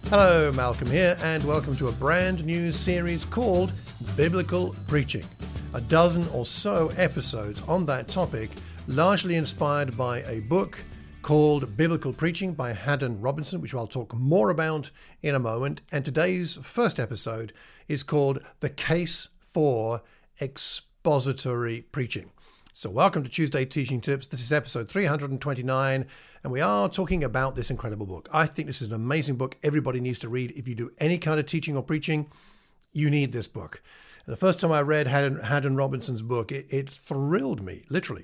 Hello, Malcolm here, and welcome to a brand new series called Biblical Preaching. A dozen or so episodes on that topic, largely inspired by a book called Biblical Preaching by Haddon Robinson, which I'll talk more about in a moment. And today's first episode is called The Case for Expository Preaching. So welcome to Tuesday Teaching Tips. This is episode 329, and we are talking about this incredible book. I think this is an amazing book everybody needs to read. If you do any kind of teaching or preaching, you need this book. And the first time I read Haddon Robinson's book, it thrilled me, literally.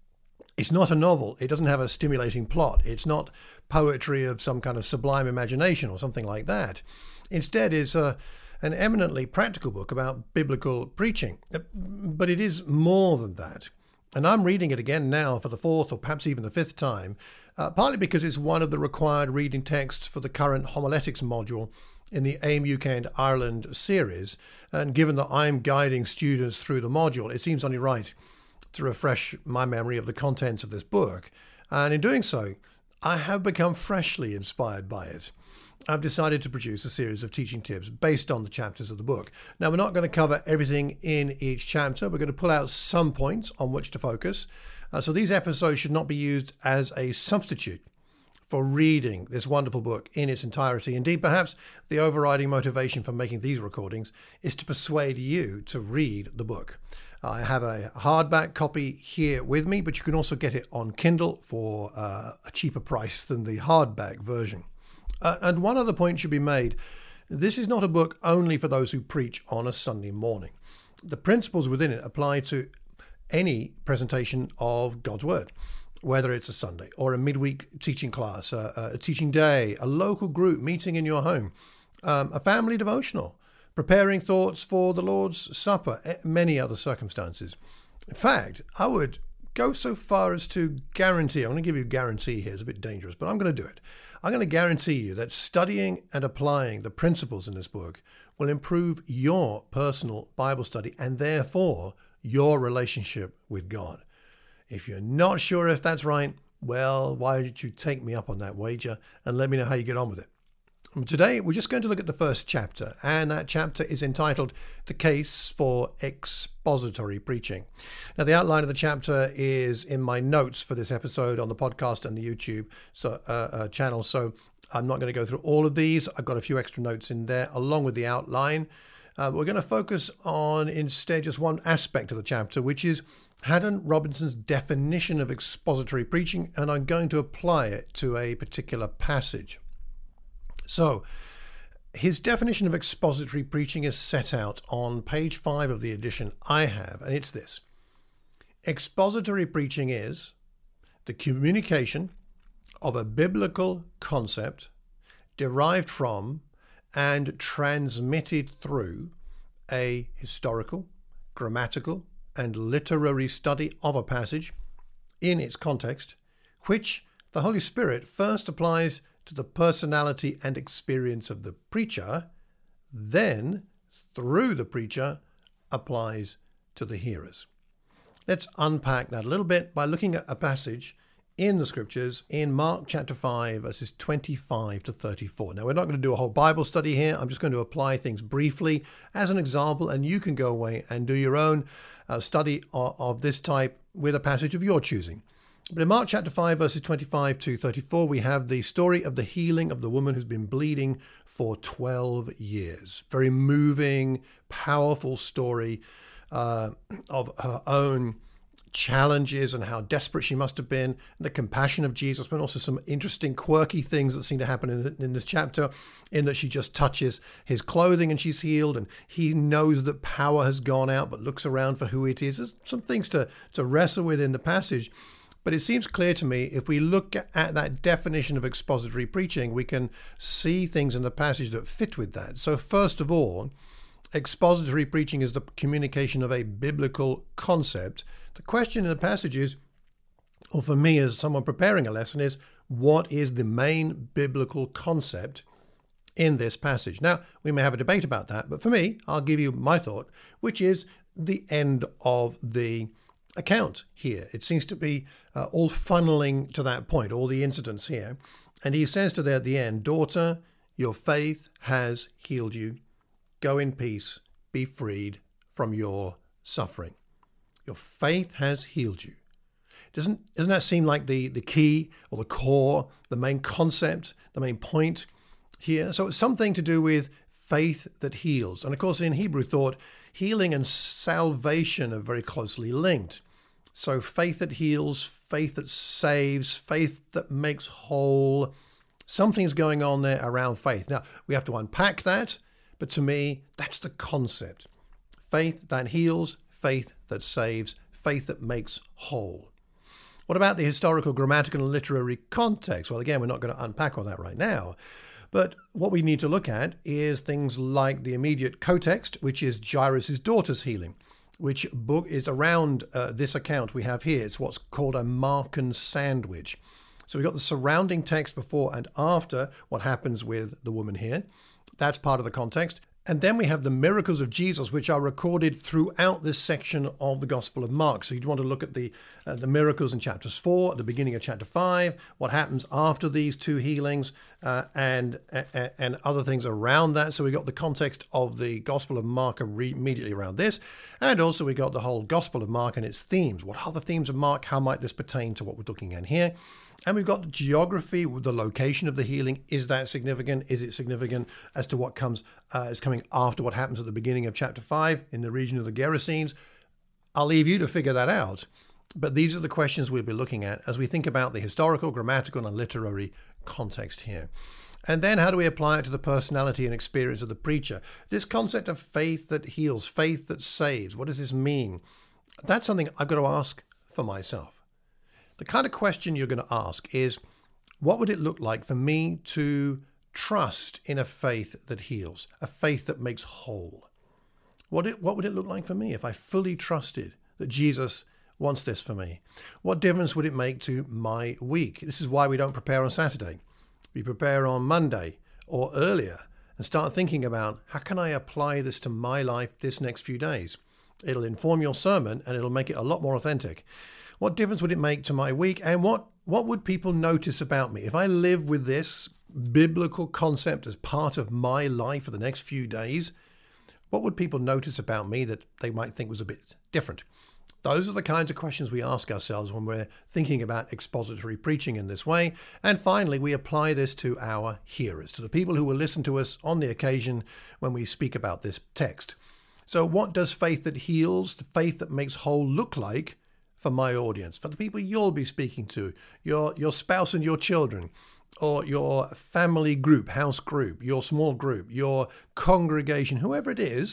It's not a novel. It doesn't have a stimulating plot. It's not poetry of some kind of sublime imagination or something like that. Instead, it's an eminently practical book about biblical preaching. But it is more than that. And I'm reading it again now for the fourth or perhaps even the fifth time, partly because it's one of the required reading texts for the current homiletics module in the AIM UK and Ireland series. And given that I'm guiding students through the module, it seems only right to refresh my memory of the contents of this book. And in doing so, I have become freshly inspired by it. I've decided to produce a series of teaching tips based on the chapters of the book. Now, we're not going to cover everything in each chapter. We're going to pull out some points on which to focus. So these episodes should not be used as a substitute for reading this wonderful book in its entirety. Indeed, perhaps the overriding motivation for making these recordings is to persuade you to read the book. I have a hardback copy here with me, but you can also get it on Kindle for a cheaper price than the hardback version. And one other point should be made. This is not a book only for those who preach on a Sunday morning. The principles within it apply to any presentation of God's Word, whether it's a Sunday or a midweek teaching class, a teaching day, a local group meeting in your home, a family devotional, preparing thoughts for the Lord's Supper, many other circumstances. In fact, I would go so far as to guarantee, I'm going to give you a guarantee here, it's a bit dangerous, but I'm going to do it. I'm going to guarantee you that studying and applying the principles in this book will improve your personal Bible study and therefore your relationship with God. If you're not sure if that's right, well, why don't you take me up on that wager and let me know how you get on with it. Today, we're just going to look at the first chapter, and that chapter is entitled The Case for Expository Preaching. Now, the outline of the chapter is in my notes for this episode on the podcast and the YouTube channel, so I'm not going to go through all of these. I've got a few extra notes in there along with the outline. We're going to focus on instead just one aspect of the chapter, which is Haddon Robinson's definition of expository preaching, and I'm going to apply it to a particular passage. So, his definition of expository preaching is set out on page 5 of the edition I have, and it's this. Expository preaching is the communication of a biblical concept derived from and transmitted through a historical, grammatical, and literary study of a passage in its context, which the Holy Spirit first applies to the personality and experience of the preacher, then, through the preacher, applies to the hearers. Let's unpack that a little bit by looking at a passage in the scriptures in Mark chapter 5, verses 25 to 34. Now, we're not going to do a whole Bible study here. I'm just going to apply things briefly as an example, and you can go away and do your own study of this type with a passage of your choosing. But in Mark chapter 5, verses 25 to 34, we have the story of the healing of the woman who's been bleeding for 12 years. Very moving, powerful story of her own challenges and how desperate she must have been, the compassion of Jesus, but also some interesting, quirky things that seem to happen in this chapter, in that she just touches his clothing and she's healed, and he knows that power has gone out, but looks around for who it is. There's some things to wrestle with in the passage. But it seems clear to me, if we look at that definition of expository preaching, we can see things in the passage that fit with that. So first of all, expository preaching is the communication of a biblical concept. The question in the passage is, or for me as someone preparing a lesson, is what is the main biblical concept in this passage? Now, we may have a debate about that, but for me, I'll give you my thought, which is the end of the account here. It seems to be all funneling to that point, all the incidents here. And he says to her at the end, "Daughter, Your faith has healed you. Go in peace. Be freed from your suffering. Your faith has healed you. Doesn't that seem like the key or the core, the main concept, the main point here? So it's something to do with faith that heals. And of course, in Hebrew thought, healing and salvation are very closely linked. So faith that heals, faith that saves, faith that makes whole. Something's going on there around faith. Now, we have to unpack that, but to me, that's the concept. Faith that heals, faith that saves, faith that makes whole. What about the historical, grammatical, and literary context? Well, again, we're not going to unpack all that right now. But what we need to look at is things like the immediate context, which is Jairus' daughter's healing, which book is around this account we have here. It's what's called a Markan sandwich. So we've got the surrounding text before and after what happens with the woman here. That's part of the context. And then we have the miracles of Jesus, which are recorded throughout this section of the Gospel of Mark. So you'd want to look at the miracles in chapters 4, at the beginning of chapter 5, what happens after these two healings, and other things around that. So we got the context of the Gospel of Mark immediately around this. And also we got the whole Gospel of Mark and its themes. What are the themes of Mark? How might this pertain to what we're looking at here? And we've got the geography, the location of the healing. Is that significant? Is it significant as to what is coming after what happens at the beginning of chapter 5 in the region of the Gerasenes? I'll leave you to figure that out. But these are the questions we'll be looking at as we think about the historical, grammatical, and literary context here. And then how do we apply it to the personality and experience of the preacher? This concept of faith that heals, faith that saves. What does this mean? That's something I've got to ask for myself. The kind of question you're going to ask is, what would it look like for me to trust in a faith that heals, a faith that makes whole? What would it look like for me if I fully trusted that Jesus wants this for me? What difference would it make to my week? This is why we don't prepare on Saturday. We prepare on Monday or earlier and start thinking about, how can I apply this to my life this next few days? It'll inform your sermon and it'll make it a lot more authentic. What difference would it make to my week? And what would people notice about me? If I live with this biblical concept as part of my life for the next few days, what would people notice about me that they might think was a bit different? Those are the kinds of questions we ask ourselves when we're thinking about expository preaching in this way. And finally, we apply this to our hearers, to the people who will listen to us on the occasion when we speak about this text. So what does faith that heals, the faith that makes whole look like for my audience, for the people you'll be speaking to, your spouse and your children, or your family group, house group, your small group, your congregation, whoever it is?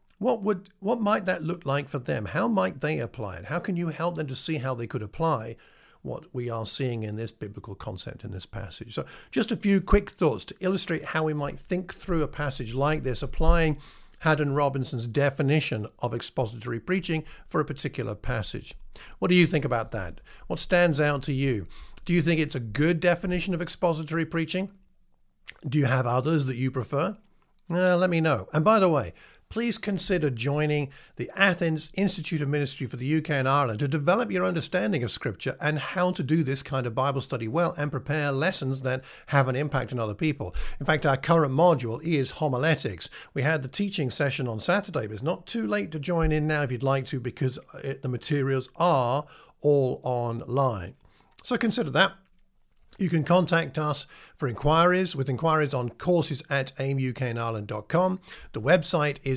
What might that look like for them? How might they apply it? How can you help them to see how they could apply what we are seeing in this biblical concept in this passage? So just a few quick thoughts to illustrate how we might think through a passage like this, applying Haddon Robinson's definition of expository preaching for a particular passage. What do you think about that? What stands out to you? Do you think it's a good definition of expository preaching? Do you have others that you prefer? Let me know. And by the way, please consider joining the Athens Institute of Ministry for the UK and Ireland to develop your understanding of Scripture and how to do this kind of Bible study well and prepare lessons that have an impact on other people. In fact, our current module is homiletics. We had the teaching session on Saturday, but it's not too late to join in now if you'd like to, because the materials are all online. So consider that. You can contact us for inquiries on courses at aimukandIreland.com. The website is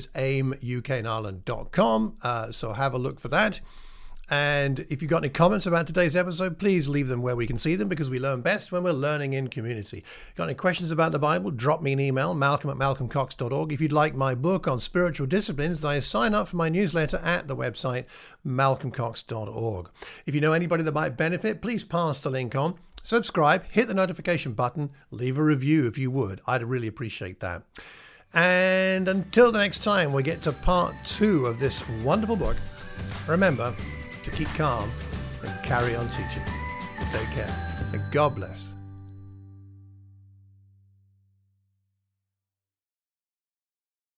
aimukandIreland.com, so have a look for that. And if you've got any comments about today's episode, please leave them where we can see them, because we learn best when we're learning in community. Got any questions about the Bible, drop me an email, malcolm@malcolmcox.org. If you'd like my book on spiritual disciplines, I sign up for my newsletter at the website malcolmcox.org. If you know anybody that might benefit, please pass the link on. Subscribe, hit the notification button, leave a review if you would. I'd really appreciate that. And until the next time we get to part 2 of this wonderful book, remember to keep calm and carry on teaching. Take care and God bless.